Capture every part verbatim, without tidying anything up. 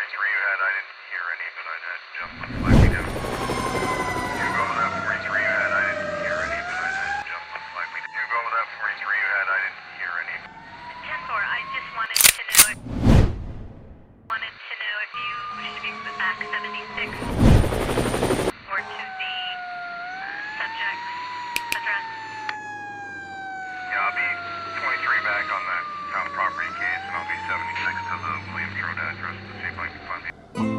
forty-three you had, I didn't hear any, but I'd had jump on flag me down. You go with that forty-three you had, I didn't hear any, but I'd had jump on flag me down. You go with that forty-three you had, I didn't hear any. ten four, I just wanted to know if, wanted to know if you should be put back seventy-six or to the uh, subject's address. Yeah, I'll be twenty-three back on that town property case, and I'll be seventy-six to the Williams Road address to see if I can find the...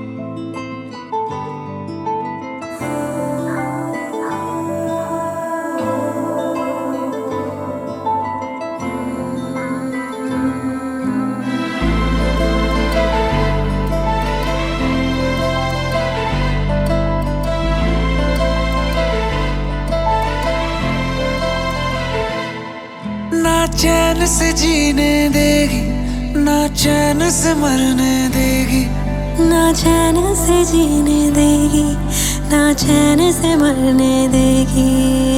ना चैन से जीने देगी, ना चैन से मरने देगी, ना चैन से जीने देगी, ना चैन से मरने देगी।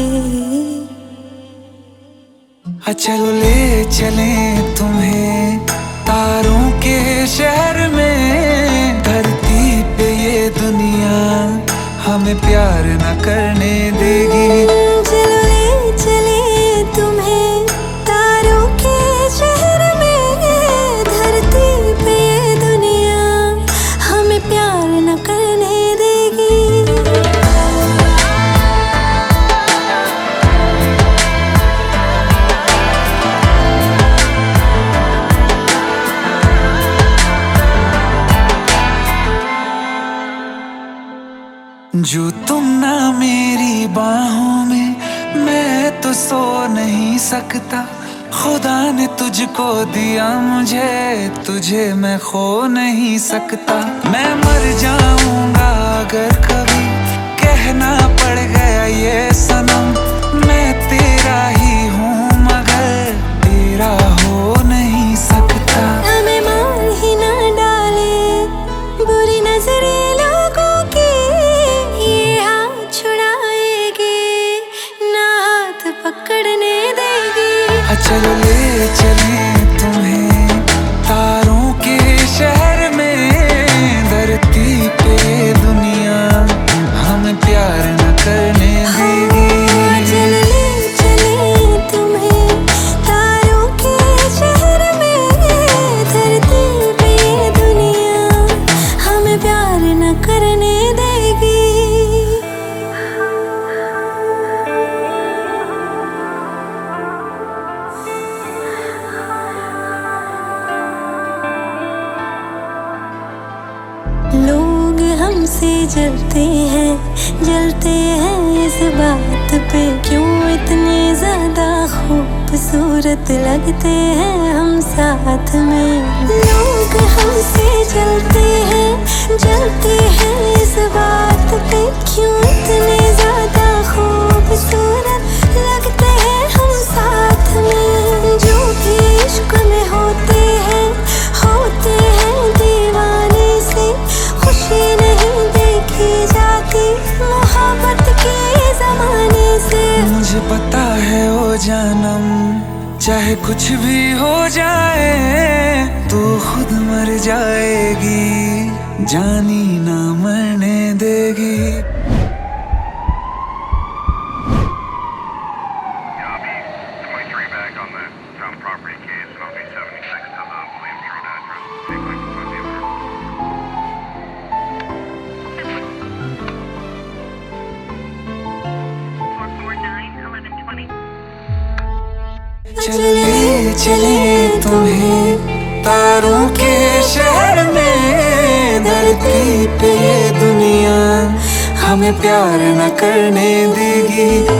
चलो ले चले तुम्हें तारों के शहर में, धरती पे ये दुनिया हमें प्यार न करने देगी। चलो ले चले तुम्हें तारों के शहर में, धरती पे ये दुनिया हमें प्यार न करने देगी। जो तुम ना मेरी बाहों में, मैं तो सो नहीं सकता। खुदा ने तुझको दिया मुझे, तुझे मैं खो नहीं सकता। मैं मर जाऊंगा अगर कभी कहना पड़ गया ये सनम, मैं तेरा ही हूँ मगर तेरा हो नहीं सकता। हमें मार ही ना डाले बुरी नजरें लोगों की, ये हाथ छुड़ाएगी ना हाथ पकड़ने देगी। चलो ले चले तुम्हें तारों के शहर में, धरती पे दुनिया हमें प्यार न करने देगी। चलो ले चले तुम्हें तारों के शहर में, धरती पे दुनिया हमें प्यार न करने देगी। लोग हमसे जलते हैं, जलते हैं इस बात पे, क्यों इतने ज्यादा खूबसूरत लगते हैं हम साथ में। लोग हमसे जलते हैं, जलते हैं इस बात पे, क्यों इतने ज्यादा खूबसूरत लगते हैं हम साथ में। जो भी इश्क में होते हैं, होते हैं दीवाने से, खुशी नहीं देखी जाती मोहब्बत के जमाने से। मुझे पता है ओ जानम, चाहे कुछ भी हो जाए तू खुद मर जाएगी, जानी ना मरने देगी। Yeah, I'll be twenty-three back on that town property case, and I'll be seventy-six to the Williams Road address to see if I can find the other. four four nine, eleven twenty. चले चले तुम्हें तारों के शहर में, धरती पे दुनिया हमें प्यार न करने देगी।